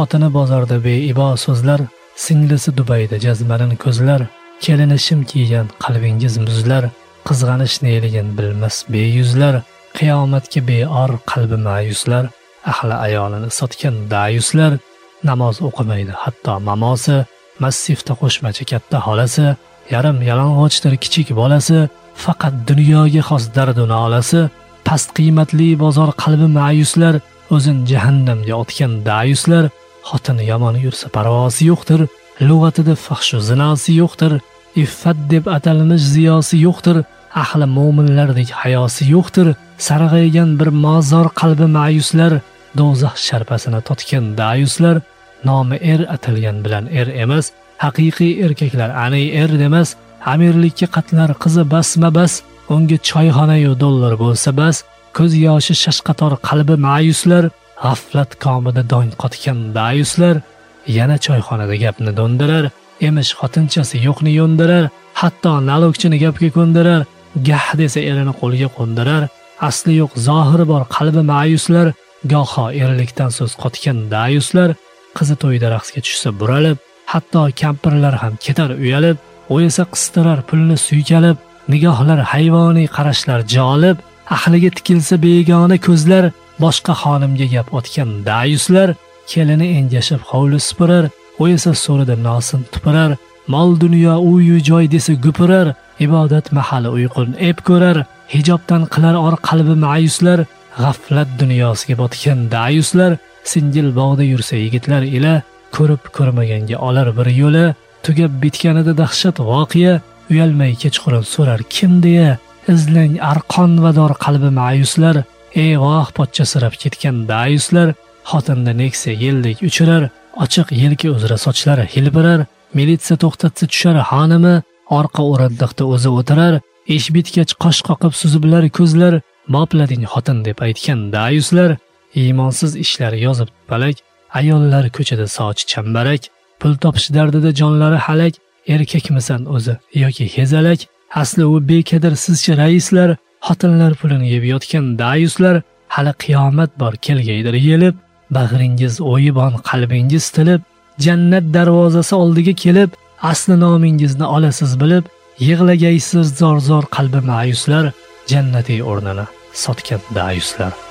xotini bozorda beibo so'zlar, singlisi Dubayda jazmanin ko'zlar, kelini shim kiygan qalbingiz muzlar, qizg'anish neligin bilmas beyuzlar, qiyomatga beor qalbi ma'yuslar, ahli ayolini sotgan dayuslar, namoz o'qimaydi hatto mamosi, massivda qo'shmachi katta xolasi, yarim yalang'ochdir kichik bolasi, faqat dunyoga xos dardu nolasi, past qiymatli bozor qalbi ma'yuslar, o'zin jahannamga otgan dayuslar, xotini yomon yursa parvosi yo'qdir, lug'atida fahshu zinosi yo'qdir, iffat deb atalmish ziyosi yo'qdir, ahli mo'minlardek hayosi yo'qdir, sarg'aygan bir mozor qalbi ma'yuslar, do'zax sharpasini totgan dayuslar, nomi atalgan bilan emas, haqiqiy erkaklar ani demas, amirlikka qatlar qizi basma bas, unga choyxona-yu dollar bo'lsa bas, ko'z yoshi shashqator qalbi ma'yuslar, g'aflat komida dong qotgan dayuslar, yana choyxonada gapni do'ndirar, emish xotinchasi yo'qni yo'ndirar, hatto nalogchini gapga ko'ndirar, gah desa erini qo'lga qo'ndirar, asli yo'q zohiri bor qalbi ma'yuslar, goho erlikdan so'z qotgan dayuslar, qizi to'yda raqsga tushsa buralib, hatto kampirlar ham ketar uyalib, u esa qistirar pulni suykalib, nigohlar hayvoniy qarashlar jolib, ahliga tikilsa begona ko'zlar, boshqa xonimga gap otgan dayuslar, kelini engashib hovli supurar, u esa so'rida nosin tupurar, mol dunyo uy joy desa gupurar, ibodat mahali uyqun ep ko'rar, hijobdan qilar or qalbi ma'yuslar, g'aflat dunyosiga botgan dayuslar, singil bog'da yursa yigitlar ila, ko'rib ko'rmaganga olar bir yo'la, tugab bitganida dahshat voqea, uyalmay kechqurun so'rar kim deya, izlang arqon va dor qalbi ma'yuslar, voh pochchasirab ketgan dayuslar, xotinda Nexia yeldek uchirar, ochiq yelka uzra sochlari hilbirar, militsiya to'xtatsa tushar xonimi, orqa o'rindiqda o'zi o'tirar, ish bitgach qosh qoqib suziblar ko'zlar, boplading xotin deb aytgan dayuslar, iymonsiz ishlari yozib palak, ayollar ko'chada sochi chambarak, pul topish dardida jonlari halak, erkakmisan o'zi yoki hezalak, asli u bekadir sizcha raislar, xotinlar pulini yeb yotgan dayuslar, hali qiyomat bor kelgaydir yelib, bag'ringiz o'yibon qalbingiz tilib, jannat darvozasi oldiga kelib, asli nomingizni olasiz bilib, yig'lagaysiz zor qalbi ma'yuslar, jannatiy o'rnini sotgan dayuslar.